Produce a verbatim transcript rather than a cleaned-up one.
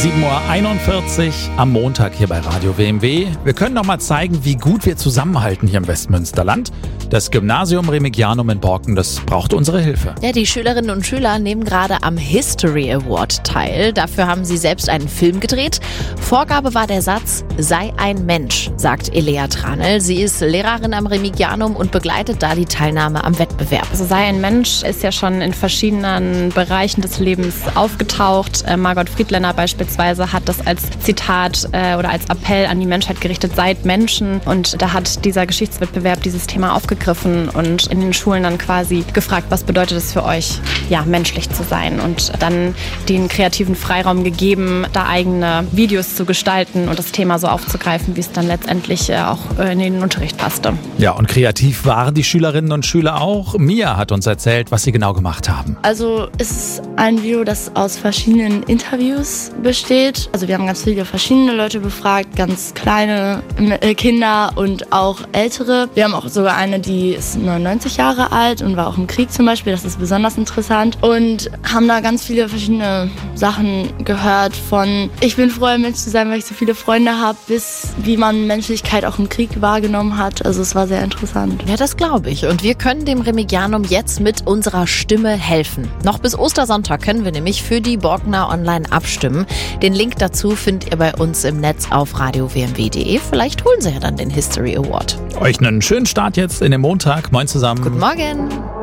sieben Uhr einundvierzig am Montag hier bei Radio W M W. Wir können noch mal zeigen, wie gut wir zusammenhalten hier im Westmünsterland. Das Gymnasium Remigianum in Borken, das braucht unsere Hilfe. Ja, die Schülerinnen und Schüler nehmen gerade am History Award teil. Dafür haben sie selbst einen Film gedreht. Vorgabe war der Satz, sei ein Mensch, sagt Elea Tranel. Sie ist Lehrerin am Remigianum und begleitet da die Teilnahme am Wettbewerb. Also sei ein Mensch ist ja schon in verschiedenen Bereichen des Lebens aufgetaucht. Äh, Margot Friedländer beispielsweise hat das als Zitat äh, oder als Appell an die Menschheit gerichtet, seid Menschen. Und da hat dieser Geschichtswettbewerb dieses Thema aufgegriffen und in den Schulen dann quasi gefragt, was bedeutet es für euch, ja, menschlich zu sein, und dann den kreativen Freiraum gegeben, da eigene Videos zu gestalten und das Thema so aufzugreifen, wie es dann letztendlich äh, auch äh, in den Unterricht passte. Ja, und kreativ waren die Schülerinnen und Schüler auch. Mia hat uns erzählt, was sie genau gemacht haben. Also es ist ein Video, das aus verschiedenen Interviews besteht. Also wir haben ganz viele verschiedene Leute befragt, ganz kleine Kinder und auch ältere. Wir haben auch sogar eine, die ist neunundneunzig Jahre alt und war auch im Krieg zum Beispiel. Das ist besonders interessant. Und haben da ganz viele verschiedene Sachen gehört, von ich bin froh, ein Mensch zu sein, weil ich so viele Freunde habe, bis wie man Menschlichkeit auch im Krieg wahrgenommen hat. Also es war sehr interessant. Ja, das glaube ich. Und wir können dem Remigianum jetzt mit unserer Stimme helfen. Noch bis Ostersonntag können wir nämlich für die Borkener online abstimmen. Den Link dazu findet ihr bei uns im Netz auf radio w m w punkt d e. Vielleicht holen Sie ja dann den History Award. Euch einen schönen Start jetzt in den Montag. Moin zusammen. Guten Morgen.